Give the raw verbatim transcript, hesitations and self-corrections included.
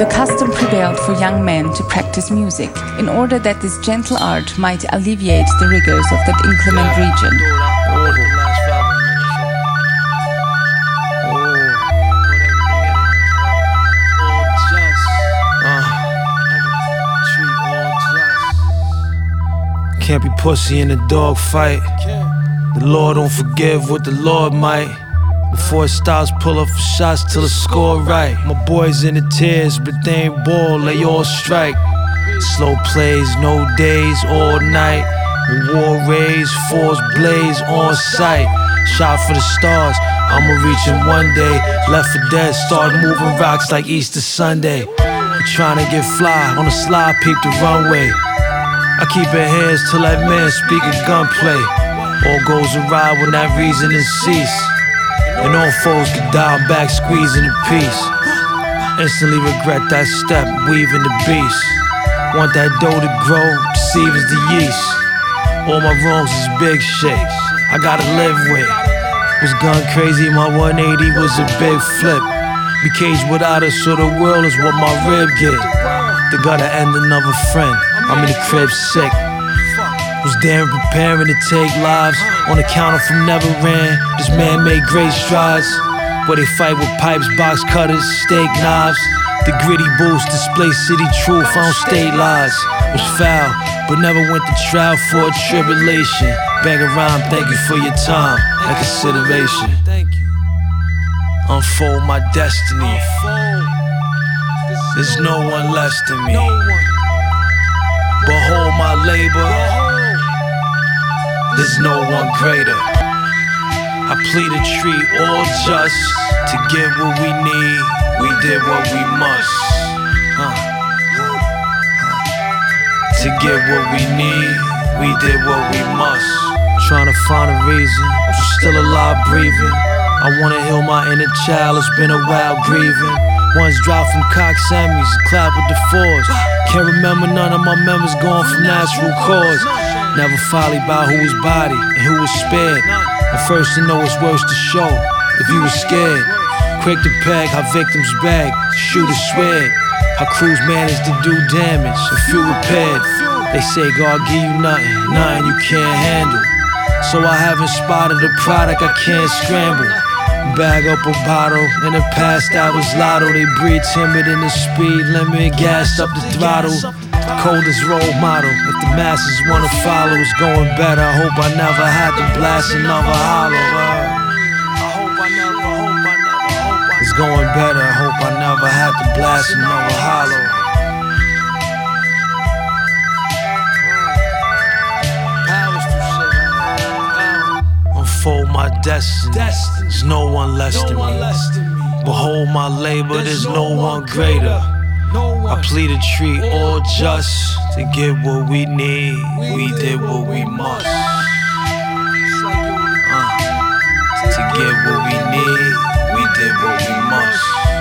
the custom prevailed for young men to practice music, in order that this gentle art might alleviate the rigors of that inclement region. Can't be pussy in a dog fight. The Lord don't forgive what the Lord might. Before it stops, pull up for shots till the score right. My boys in the tears, but they ain't ball, they all strike. Slow plays, no days, all night. When war rage, force blaze on sight. Shot for the stars, I'ma reach them one day. Left for dead, start moving rocks like Easter Sunday. I'm trying to get fly, on the slide, peep the runway. I keep it hands till that man speak of gunplay. All goes awry when that reasoning cease. And all foes get dialed back, squeezing the peace. Instantly regret that step, weaving the beast. Want that dough to grow, deceive as the yeast. All my wrongs is big shit, I gotta live with. Was gone crazy, my one eighty was a big flip. Be caged without her, so the world is what my rib get. They gotta end another friend, I'm in the crib sick. Was there and preparing to take lives. On the counter from never ran. This man made great strides. Where they fight with pipes, box cutters, steak knives. The gritty boost display city truth, I don't state lies. Was foul, but never went to trial for a tribulation. Bang a rhyme, thank you for your time and consideration. Unfold my destiny. There's no one less than me. Behold my labor, there's no one greater. I plead a treat all just to get what we need. We did what we must. Huh. To get what we need, we did what we must. Trying to find a reason to still alive breathing. I wanna heal my inner child, it's been a while grieving. One's dropped from Cox Emmys, clap with the fours. Can't remember none of my members gone from natural cause. Never folly by who was body and who was spared. At first to know it's worse to show if you was scared. Quick to peg how victims beg, shooters swear. How crews managed to do damage and few repaired. They say God give you nothing, nothing you can't handle. So I haven't spotted a product I can't scramble. Bag up a bottle, in the past that was lotto. They breathe timid in the speed limit, gassed up the throttle. Coldest role model, if the masses wanna follow, it's going better. I hope I never had to blast another hollow. I hope I never, hope I never, hope I It's going better, I hope I never had to blast another hollow. Unfold my destiny, there's no one less than me. Behold my labor, there's no one greater. I plead a treat all just to get what we need. We did what we must. Uh, to get what we need, we did what we must.